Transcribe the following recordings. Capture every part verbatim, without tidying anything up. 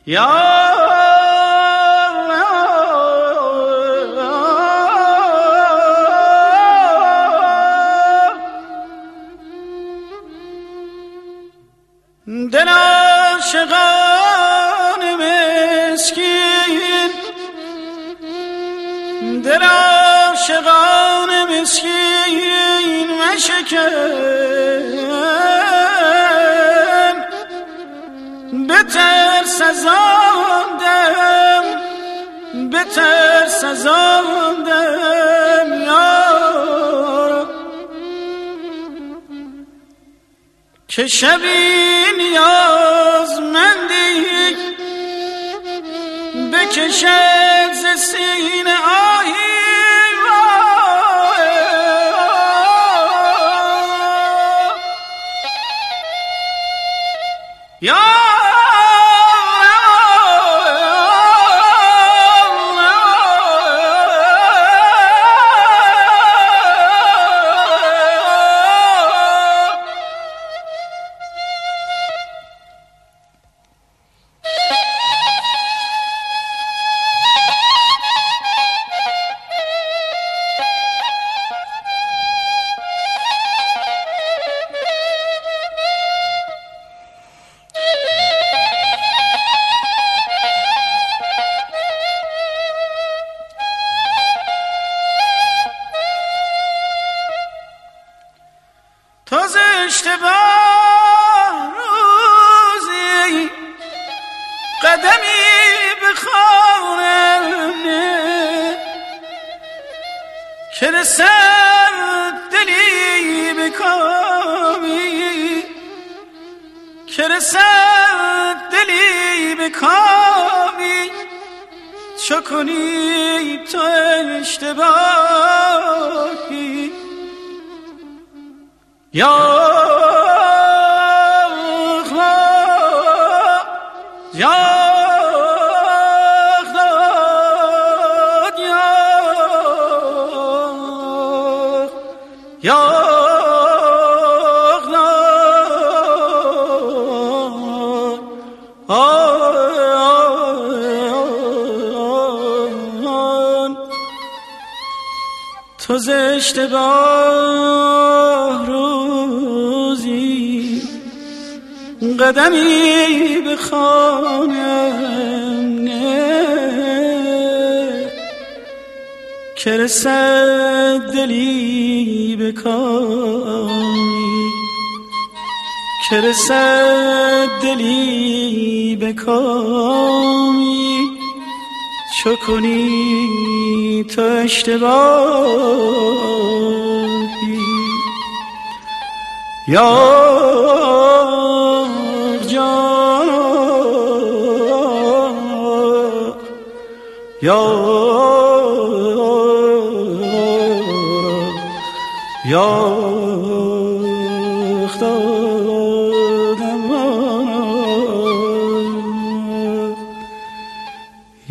یا دل عاشقان مسکین، دل عاشقان مسکین مشکن، بترس از آن دم، بترس از آن دم یارا، که شبی نیازمندی بکشد ز سینه آهی یا تو ز اشتباه روزی قدمی به خانه که رسد دلی به کامی، که رسد دلی به کامی، چو کنی تو اشتباهی یا خدا یا خدا یا خدا تو ز اشتباه روزی قدمی به خانم نه که رسد دلی به کامی، که رسد دلی به کامی، چو کنی تو اشتباهی یا جان یا یا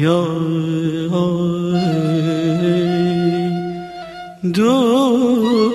یا دو